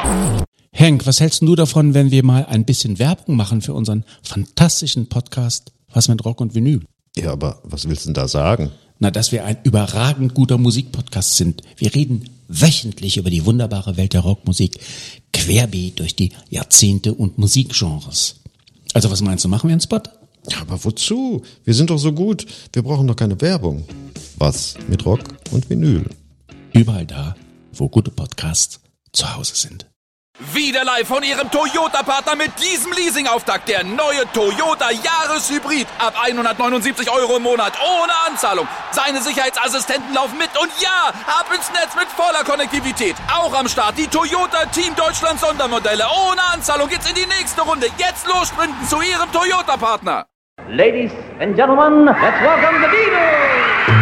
Henk, was hältst du davon, wenn wir mal ein bisschen Werbung machen für unseren fantastischen Podcast Was mit Rock und Vinyl? Ja, aber was willst du denn da sagen? Na, dass wir ein überragend guter Musikpodcast sind. Wir reden wöchentlich über die wunderbare Welt der Rockmusik, querbeet durch die Jahrzehnte und Musikgenres. Also was meinst du, machen wir einen Spot? Ja, aber wozu? Wir sind doch so gut. Wir brauchen doch keine Werbung. Was mit Rock und Vinyl? Überall da, wo gute Podcasts zu Hause sind. Wieder live von Ihrem Toyota-Partner mit diesem Leasing-Auftakt. Der neue Toyota Jahreshybrid. Ab 179 € im Monat. Ohne Anzahlung. Seine Sicherheitsassistenten laufen mit. Und ja, ab ins Netz mit voller Konnektivität. Auch am Start die Toyota Team Deutschland Sondermodelle. Ohne Anzahlung geht's in die nächste Runde. Jetzt los sprinten zu Ihrem Toyota-Partner. Ladies and gentlemen, let's welcome the Beatles!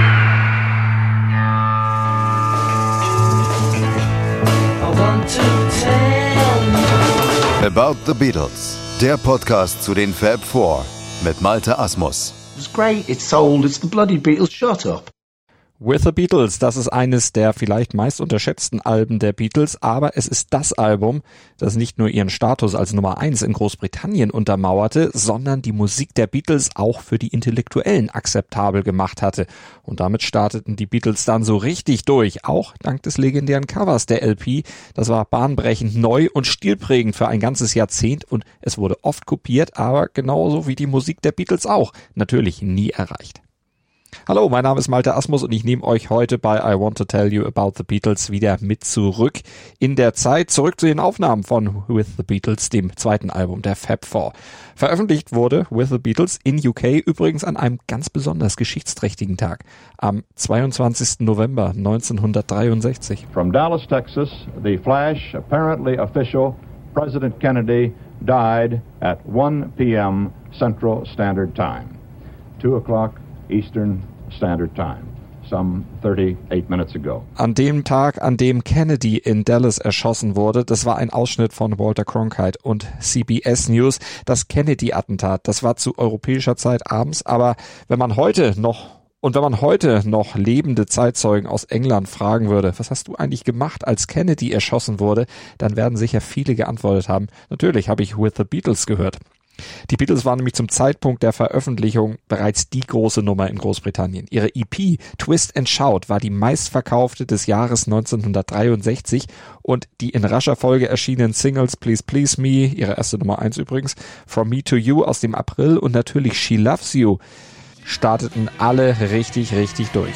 About the Beatles, der Podcast zu den Fab Four mit Malte Asmus. It's great, it's sold, it's the bloody Beatles, shut up. With the Beatles, das ist eines der vielleicht meist unterschätzten Alben der Beatles, aber es ist das Album, das nicht nur ihren Status als Nummer 1 in Großbritannien untermauerte, sondern die Musik der Beatles auch für die Intellektuellen akzeptabel gemacht hatte. Und damit starteten die Beatles dann so richtig durch, auch dank des legendären Covers der LP. Das war bahnbrechend neu und stilprägend für ein ganzes Jahrzehnt und es wurde oft kopiert, aber genauso wie die Musik der Beatles auch, natürlich nie erreicht. Hallo, mein Name ist Malte Asmus und ich nehme euch heute bei I Want to Tell You About the Beatles wieder mit zurück in der Zeit, zurück zu den Aufnahmen von With the Beatles, dem zweiten Album der Fab Four. Veröffentlicht wurde With the Beatles in UK übrigens an einem ganz besonders geschichtsträchtigen Tag, am 22. November 1963. From Dallas, Texas, the flash, apparently official, President Kennedy died at 1 p.m. Central Standard Time, 2 o'clock Eastern Standard Time, some 38 minutes ago. An dem Tag, an dem Kennedy in Dallas erschossen wurde, das war ein Ausschnitt von Walter Cronkite und CBS News. Das Kennedy-Attentat, das war zu europäischer Zeit abends, aber wenn man heute noch lebende Zeitzeugen aus England fragen würde, was hast du eigentlich gemacht, als Kennedy erschossen wurde, dann werden sicher viele geantwortet haben, natürlich habe ich With the Beatles gehört. Die Beatles waren nämlich zum Zeitpunkt der Veröffentlichung bereits die große Nummer in Großbritannien. Ihre EP Twist and Shout war die meistverkaufte des Jahres 1963 und die in rascher Folge erschienenen Singles Please Please Me, ihre erste Nummer 1 übrigens, From Me to You aus dem April und natürlich She Loves You starteten alle richtig durch.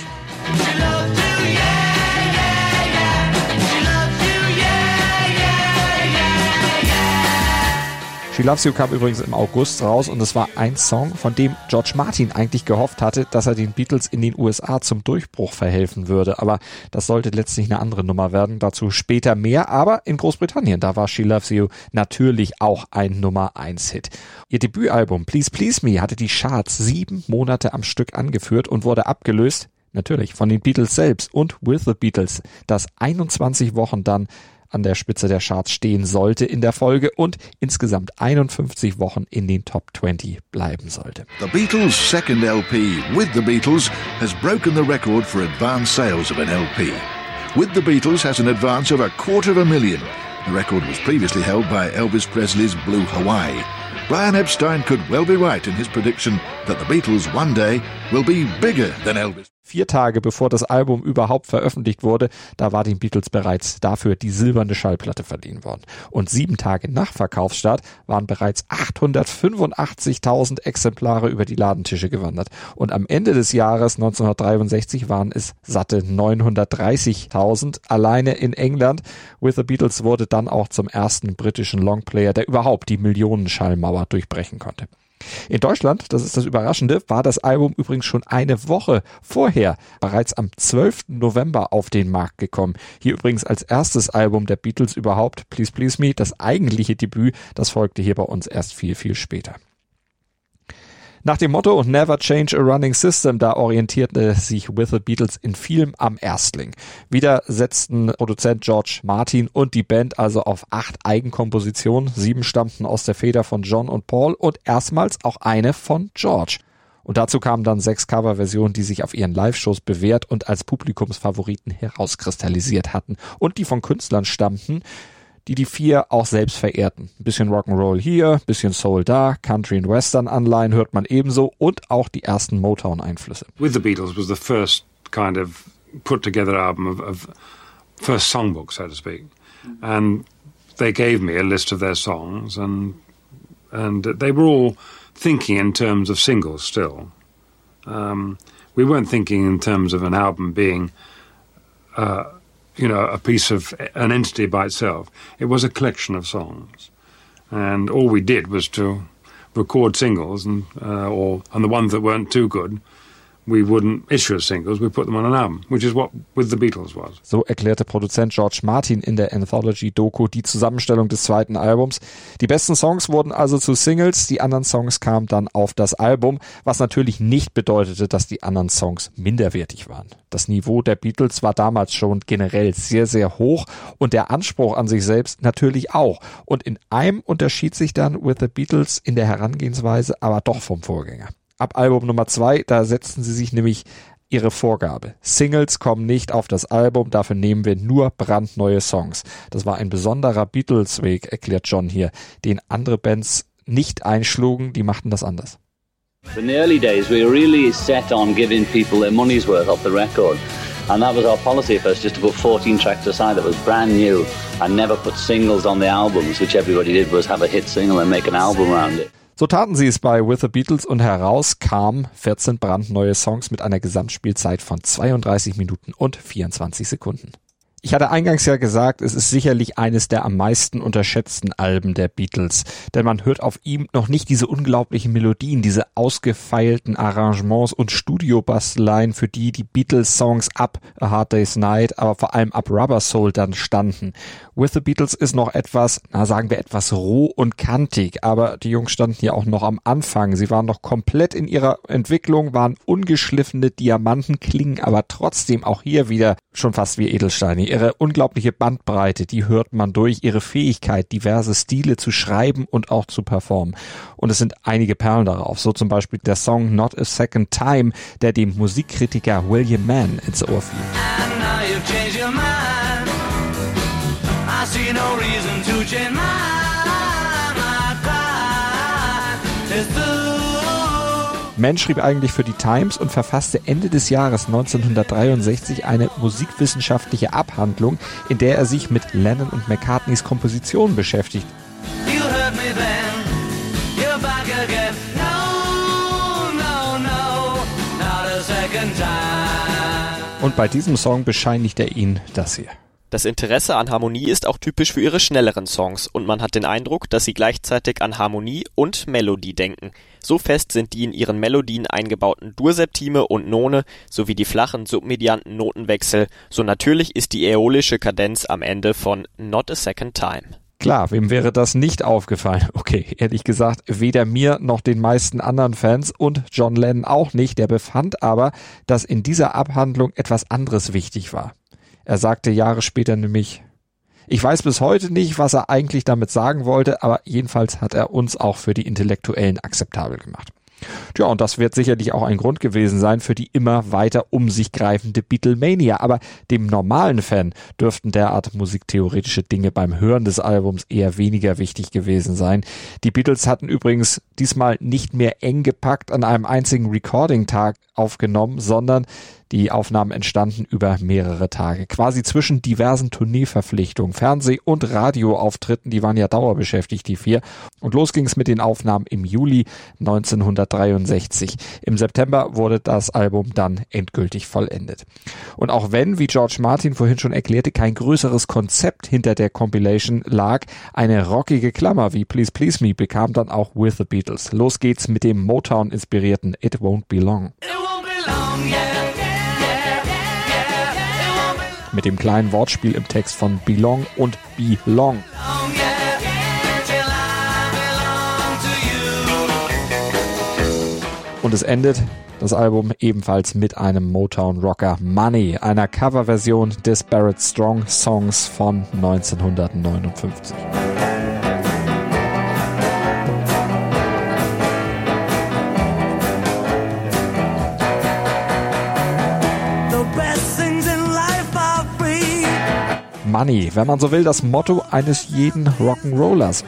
She Loves You kam übrigens im August raus und es war ein Song, von dem George Martin eigentlich gehofft hatte, dass er den Beatles in den USA zum Durchbruch verhelfen würde. Aber das sollte letztlich eine andere Nummer werden, dazu später mehr. Aber in Großbritannien, da war She Loves You natürlich auch ein Nummer-1-Hit. Ihr Debütalbum Please Please Me hatte die Charts 7 Monate am Stück angeführt und wurde abgelöst, natürlich, von den Beatles selbst und With the Beatles, das 21 Wochen dann an der Spitze der Charts stehen sollte in der Folge und insgesamt 51 Wochen in den Top 20 bleiben sollte. The Beatles' second LP, With the Beatles, has broken the record for advance sales of an LP. With the Beatles has an advance of 250,000. The record was previously held by Elvis Presley's Blue Hawaii. Brian Epstein could well be right in his prediction that the Beatles one day will be bigger than Elvis. 4 Tage bevor das Album überhaupt veröffentlicht wurde, da war den Beatles bereits dafür die silberne Schallplatte verliehen worden. Und 7 Tage nach Verkaufsstart waren bereits 885.000 Exemplare über die Ladentische gewandert. Und am Ende des Jahres 1963 waren es satte 930.000 alleine in England. With the Beatles wurde dann auch zum ersten britischen Longplayer, der überhaupt die Millionenschallmauer durchbrechen konnte. In Deutschland, das ist das Überraschende, war das Album übrigens schon eine Woche vorher, bereits am 12. November auf den Markt gekommen. Hier übrigens als erstes Album der Beatles überhaupt, Please Please Me, das eigentliche Debüt, das folgte hier bei uns erst viel später. Nach dem Motto Never Change a Running System, da orientierte sich With the Beatles in vielem am Erstling. Wieder setzten Produzent George Martin und die Band also auf 8 Eigenkompositionen. 7 stammten aus der Feder von John und Paul und erstmals auch eine von George. Und dazu kamen dann 6 Coverversionen, die sich auf ihren Live-Shows bewährt und als Publikumsfavoriten herauskristallisiert hatten und die von Künstlern stammten, die vier auch selbst verehrten. Ein bisschen Rock'n'Roll hier, ein bisschen Soul da, Country und Western Anleihen hört man ebenso und auch die ersten Motown-Einflüsse. With the Beatles was the first kind of put together album of first songbook, so to speak. And they gave me a list of their songs and they were all thinking in terms of singles still. We weren't thinking in terms of an album being a piece of an entity by itself. It was a collection of songs, and all we did was to record singles, and the ones that weren't too good, we wouldn't issue as singles. We put them on an album, which is what With the Beatles was. So erklärte Produzent George Martin in der Anthology-Doku die Zusammenstellung des zweiten Albums. Die besten Songs wurden also zu Singles, die anderen Songs kamen dann auf das Album, was natürlich nicht bedeutete, dass die anderen Songs minderwertig waren. Das Niveau der Beatles war damals schon generell sehr, sehr hoch und der Anspruch an sich selbst natürlich auch. Und in einem unterschied sich dann With the Beatles in der Herangehensweise aber doch vom Vorgänger. Ab Album Nummer 2, da setzten sie sich nämlich ihre Vorgabe. Singles kommen nicht auf das Album, dafür nehmen wir nur brandneue Songs. Das war ein besonderer Beatles-Weg, erklärt John hier, den andere Bands nicht einschlugen, die machten das anders. In the early days, we were really set on giving people their money's worth off the record. And that was our policy at first, just to put 14 tracks aside that was brand new and never put singles on the albums, which everybody did was have a hit single and make an album around it. So taten sie es bei With the Beatles und heraus kamen 14 brandneue Songs mit einer Gesamtspielzeit von 32 Minuten und 24 Sekunden. Ich hatte eingangs ja gesagt, es ist sicherlich eines der am meisten unterschätzten Alben der Beatles, denn man hört auf ihm noch nicht diese unglaublichen Melodien, diese ausgefeilten Arrangements und Studiobasteleien, für die Beatles-Songs ab A Hard Day's Night, aber vor allem ab Rubber Soul dann standen. With the Beatles ist noch etwas, sagen wir etwas roh und kantig, aber die Jungs standen ja auch noch am Anfang. Sie waren noch komplett in ihrer Entwicklung, waren ungeschliffene Diamanten, klingen aber trotzdem auch hier wieder schon fast wie Edelsteine. Ihre unglaubliche Bandbreite, die hört man durch, ihre Fähigkeit, diverse Stile zu schreiben und auch zu performen. Und es sind einige Perlen darauf, so zum Beispiel der Song Not a Second Time, der dem Musikkritiker William Mann ins Ohr fiel. Mann schrieb eigentlich für die Times und verfasste Ende des Jahres 1963 eine musikwissenschaftliche Abhandlung, in der er sich mit Lennon und McCartneys Kompositionen beschäftigt. Und bei diesem Song bescheinigt er ihnen das hier. Das Interesse an Harmonie ist auch typisch für ihre schnelleren Songs und man hat den Eindruck, dass sie gleichzeitig an Harmonie und Melodie denken. So fest sind die in ihren Melodien eingebauten Dur-Septime und None sowie die flachen submedianten Notenwechsel. So natürlich ist die äolische Kadenz am Ende von Not a Second Time. Klar, wem wäre das nicht aufgefallen? Okay, ehrlich gesagt, weder mir noch den meisten anderen Fans und John Lennon auch nicht. Der befand aber, dass in dieser Abhandlung etwas anderes wichtig war. Er sagte Jahre später nämlich, ich weiß bis heute nicht, was er eigentlich damit sagen wollte, aber jedenfalls hat er uns auch für die Intellektuellen akzeptabel gemacht. Tja, und das wird sicherlich auch ein Grund gewesen sein für die immer weiter um sich greifende Beatlemania. Aber dem normalen Fan dürften derart musiktheoretische Dinge beim Hören des Albums eher weniger wichtig gewesen sein. Die Beatles hatten übrigens diesmal nicht mehr eng gepackt an einem einzigen Recording-Tag aufgenommen, sondern die Aufnahmen entstanden über mehrere Tage, quasi zwischen diversen Tourneeverpflichtungen, Fernseh- und Radioauftritten, die waren ja dauerbeschäftigt, die vier. Und los ging es mit den Aufnahmen im Juli 1963. Im September wurde das Album dann endgültig vollendet. Und auch wenn, wie George Martin vorhin schon erklärte, kein größeres Konzept hinter der Compilation lag, eine rockige Klammer wie Please Please Me bekam dann auch With the Beatles. Los geht's mit dem Motown-inspirierten It Won't Be Long. Mit dem kleinen Wortspiel im Text von Belong und Belong. Und es endet das Album ebenfalls mit einem Motown-Rocker Money, einer Coverversion des Barrett Strong Songs von 1959. Money, wenn man so will, das Motto eines jeden Rock'n'Rollers.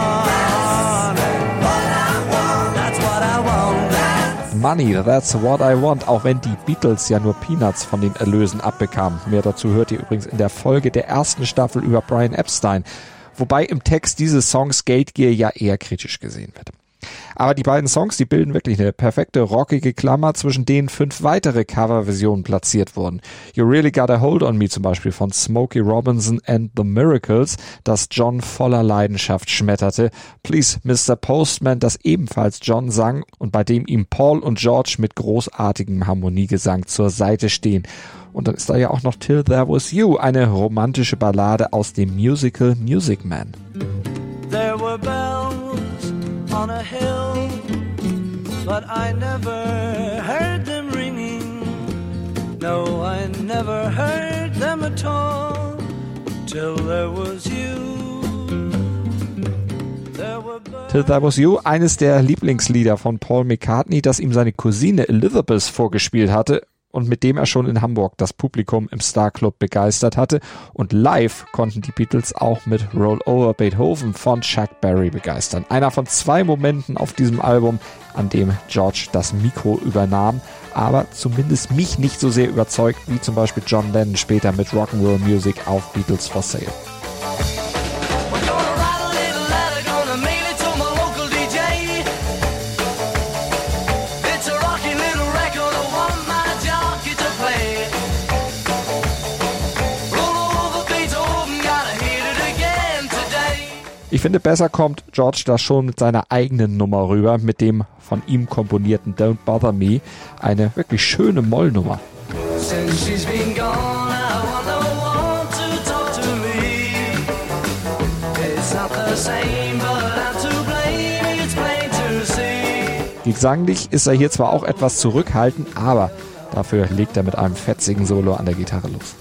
Money, that's what I want, auch wenn die Beatles ja nur Peanuts von den Erlösen abbekamen. Mehr dazu hört ihr übrigens in der Folge der ersten Staffel über Brian Epstein, wobei im Text dieses Songs Skate Gear ja eher kritisch gesehen wird. Aber die beiden Songs, die bilden wirklich eine perfekte rockige Klammer, zwischen denen 5 weitere Coverversionen platziert wurden. You Really Got a Hold on Me zum Beispiel von Smokey Robinson and the Miracles, das John voller Leidenschaft schmetterte. Please Mr. Postman, das ebenfalls John sang und bei dem ihm Paul und George mit großartigem Harmoniegesang zur Seite stehen. Und dann ist da ja auch noch Till There Was You, eine romantische Ballade aus dem Musical Music Man. There were bells on a hill, but I never heard them ringing. No, I never heard them at all, till there was you. Till There Was You, eines der Lieblingslieder von Paul McCartney, das ihm seine Cousine Elizabeth vorgespielt hatte und mit dem er schon in Hamburg das Publikum im Star Club begeistert hatte. Und live konnten die Beatles auch mit Roll Over Beethoven von Chuck Berry begeistern. Einer von 2 Momenten auf diesem Album, an dem George das Mikro übernahm, aber zumindest mich nicht so sehr überzeugt wie zum Beispiel John Lennon später mit Rock'n'Roll Music auf Beatles for Sale. Ich finde, besser kommt George da schon mit seiner eigenen Nummer rüber, mit dem von ihm komponierten Don't Bother Me, eine wirklich schöne Mollnummer. Gesanglich ist er hier zwar auch etwas zurückhaltend, aber dafür legt er mit einem fetzigen Solo an der Gitarre los.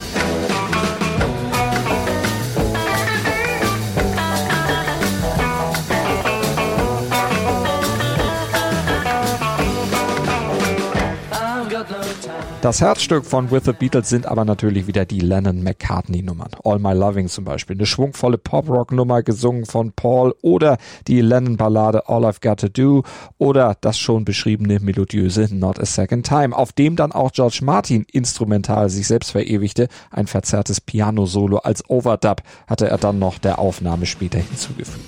Das Herzstück von With the Beatles sind aber natürlich wieder die Lennon-McCartney-Nummern. All My Loving zum Beispiel, eine schwungvolle Pop-Rock-Nummer gesungen von Paul, oder die Lennon-Ballade All I've Got to Do oder das schon beschriebene melodiöse Not a Second Time, auf dem dann auch George Martin instrumental sich selbst verewigte. Ein verzerrtes Piano-Solo als Overdub hatte er dann noch der Aufnahme später hinzugefügt.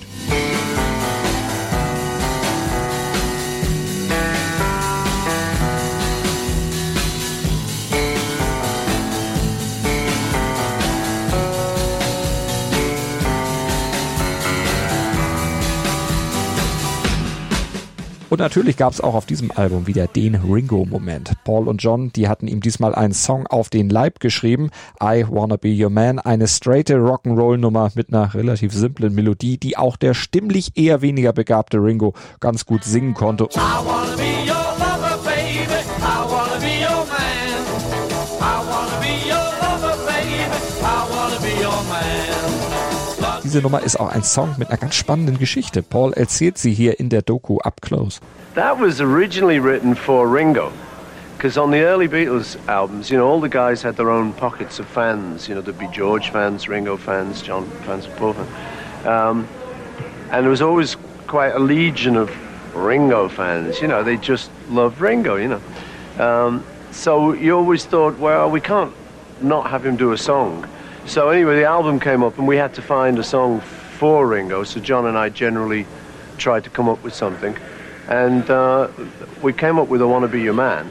Und natürlich gab es auch auf diesem Album wieder den Ringo-Moment. Paul und John, die hatten ihm diesmal einen Song auf den Leib geschrieben, I Wanna Be Your Man, eine straighte Rock'n'Roll-Nummer mit einer relativ simplen Melodie, die auch der stimmlich eher weniger begabte Ringo ganz gut singen konnte. I wanna be your lover, baby. I wanna be your man. I wanna be your lover, baby. I wanna be your man. Diese Nummer ist auch ein Song mit einer ganz spannenden Geschichte. Paul erzählt sie hier in der Doku Up Close. That was originally written for Ringo, because on the early Beatles albums, you know, all the guys had their own pockets of fans. You know, there'd be George fans, Ringo fans, John fans, Paul fans. And there was always quite a legion of Ringo fans. You know, they just loved Ringo, you know. So you always thought, well, we can't not have him do a song. So anyway, the album came up and we had to find a song for Ringo. So John and I generally tried to come up with something. And we came up with I Wanna Be Your Man.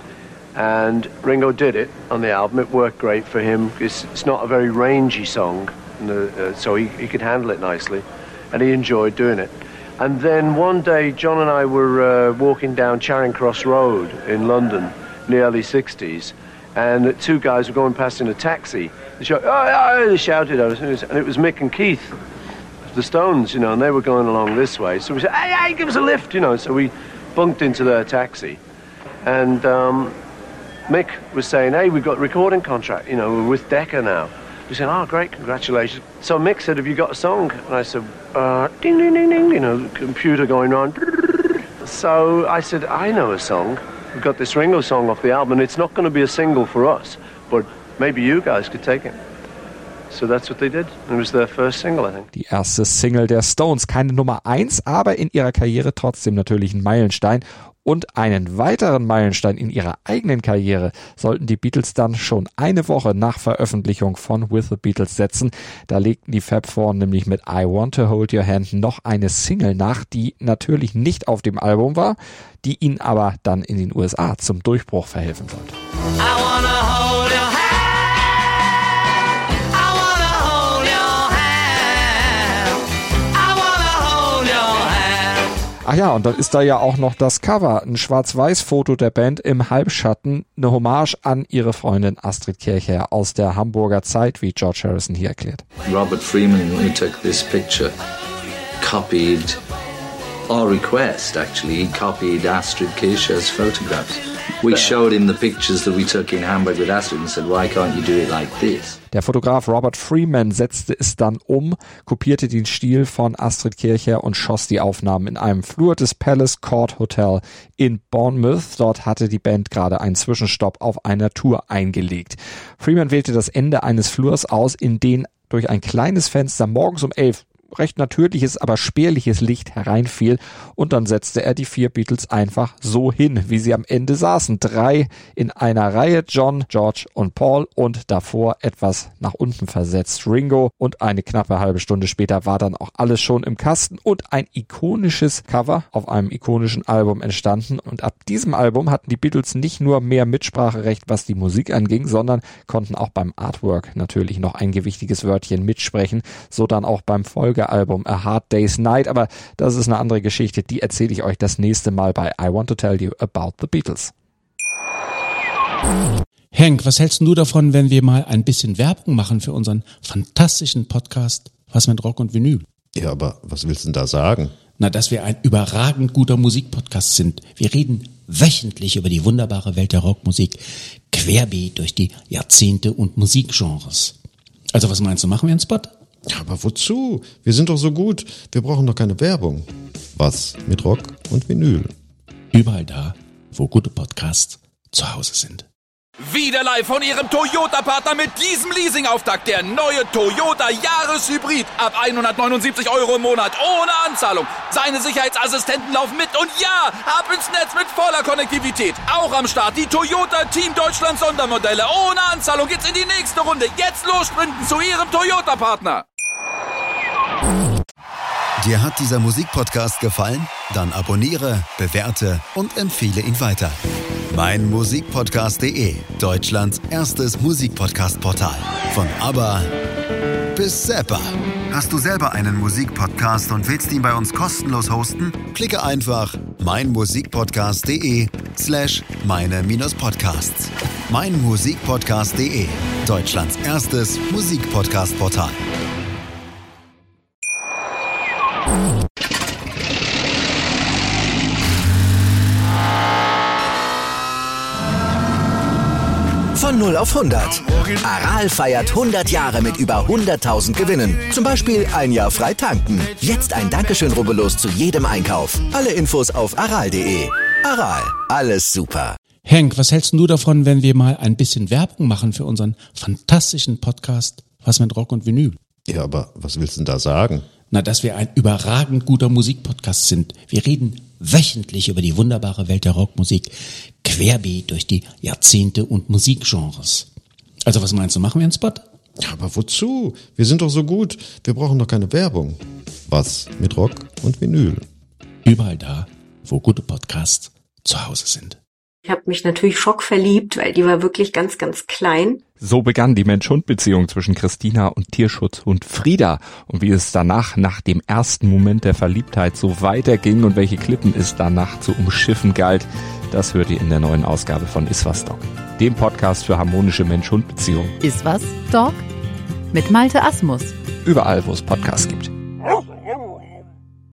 And Ringo did it on the album. It worked great for him. It's not a very rangy song, so he could handle it nicely. And he enjoyed doing it. And then one day, John and I were walking down Charing Cross Road in London in the early 60s. And the 2 guys were going past in a taxi. They shouted at us, and it was Mick and Keith, the Stones, you know, and they were going along this way. So we said, hey, give us a lift, you know. So we bunked into their taxi. And Mick was saying, hey, we've got a recording contract, you know, we're with Decca now. We said, oh, great, congratulations. So Mick said, have you got a song? And I said, ding, ding, ding, ding, you know, the computer going on. So I said, I know a song. We've got this Ringo song off the album, and it's not going to be a single for us, but maybe you guys could take it. So that's what they did. It was their first single, I think. Die erste Single der Stones, keine Nummer 1, aber in ihrer Karriere trotzdem natürlich ein Meilenstein. Und einen weiteren Meilenstein in ihrer eigenen Karriere sollten die Beatles dann schon eine Woche nach Veröffentlichung von With the Beatles setzen. Da legten die Fab Four nämlich mit I Want to Hold Your Hand noch eine Single nach, die natürlich nicht auf dem Album war, die ihnen aber dann in den USA zum Durchbruch verhelfen wird. I wanna hold your hand. I wanna hold your hand. I wanna hold your hand. Ach ja, und dann ist da ja auch noch das Cover, ein Schwarz-Weiß-Foto der Band im Halbschatten, eine Hommage an ihre Freundin Astrid Kirchherr aus der Hamburger Zeit, wie George Harrison hier erklärt. Robert Freeman, who took this picture, copied our request, actually. He copied Astrid Kirchherr's photographs. We showed him the pictures that we took in Hamburg with Astrid and said, why can't you do it like this? Der Fotograf Robert Freeman setzte es dann um, kopierte den Stil von Astrid Kirchherr und schoss die Aufnahmen in einem Flur des Palace Court Hotel in Bournemouth. Dort hatte die Band gerade einen Zwischenstopp auf einer Tour eingelegt. Freeman wählte das Ende eines Flurs aus, in den durch ein kleines Fenster morgens um 11 recht natürliches, aber spärliches Licht hereinfiel, und dann setzte er die 4 Beatles einfach so hin, wie sie am Ende saßen. 3 in einer Reihe, John, George und Paul, und davor etwas nach unten versetzt Ringo, und eine knappe halbe Stunde später war dann auch alles schon im Kasten und ein ikonisches Cover auf einem ikonischen Album entstanden. Und ab diesem Album hatten die Beatles nicht nur mehr Mitspracherecht, was die Musik anging, sondern konnten auch beim Artwork natürlich noch ein gewichtiges Wörtchen mitsprechen, so dann auch beim Folgealbum A Hard Day's Night, aber das ist eine andere Geschichte, die erzähle ich euch das nächste Mal bei I Want to Tell You About the Beatles. Henk, was hältst du davon, wenn wir mal ein bisschen Werbung machen für unseren fantastischen Podcast Was mit Rock und Vinyl? Ja, aber was willst du denn da sagen? Na, dass wir ein überragend guter Musikpodcast sind. Wir reden wöchentlich über die wunderbare Welt der Rockmusik, querbeet durch die Jahrzehnte und Musikgenres. Also was meinst du, machen wir einen Spot? Ja, aber wozu? Wir sind doch so gut. Wir brauchen doch keine Werbung. Was mit Rock und Vinyl? Überall da, wo gute Podcasts zu Hause sind. Wieder live von Ihrem Toyota-Partner mit diesem Leasing-Auftakt. Der neue Toyota Jahreshybrid. Ab 179 € im Monat. Ohne Anzahlung. Seine Sicherheitsassistenten laufen mit. Und ja, ab ins Netz mit voller Konnektivität. Auch am Start die Toyota Team Deutschland Sondermodelle. Ohne Anzahlung geht's in die nächste Runde. Jetzt los sprinten zu Ihrem Toyota-Partner. Dir hat dieser Musikpodcast gefallen? Dann abonniere, bewerte und empfehle ihn weiter. meinmusikpodcast.de, Deutschlands erstes Musikpodcast-Portal. Von ABBA bis Zappa. Hast du selber einen Musikpodcast und willst ihn bei uns kostenlos hosten? Klicke einfach meinmusikpodcast.de/meine-podcasts. meinmusikpodcast.de, Deutschlands erstes Musikpodcast-Portal. Von 0 auf 100. Aral feiert 100 Jahre mit über 100.000 Gewinnen. Zum Beispiel ein Jahr frei tanken. Jetzt ein Dankeschön, rubbellos zu jedem Einkauf. Alle Infos auf aral.de. Aral, alles super. Henk, was hältst du davon, wenn wir mal ein bisschen Werbung machen für unseren fantastischen Podcast Was mit Rock und Vinyl? Ja, aber was willst du denn da sagen? Na, dass wir ein überragend guter Musikpodcast sind. Wir reden wöchentlich über die wunderbare Welt der Rockmusik, querbeet durch die Jahrzehnte und Musikgenres. Also was meinst du, machen wir einen Spot? Ja, aber wozu? Wir sind doch so gut. Wir brauchen doch keine Werbung. Was mit Rock und Vinyl? Überall da, wo gute Podcasts zu Hause sind. Ich habe mich natürlich schockverliebt, weil die war wirklich ganz, ganz klein. So begann die Mensch-Hund-Beziehung zwischen Christina und Tierschutzhund Frieda. Und wie es danach, nach dem ersten Moment der Verliebtheit, so weiterging und welche Klippen es danach zu umschiffen galt, das hört ihr in der neuen Ausgabe von Iswas Dog, dem Podcast für harmonische Mensch-Hund-Beziehungen. Iswas Dog mit Malte Asmus. Überall, wo es Podcasts gibt.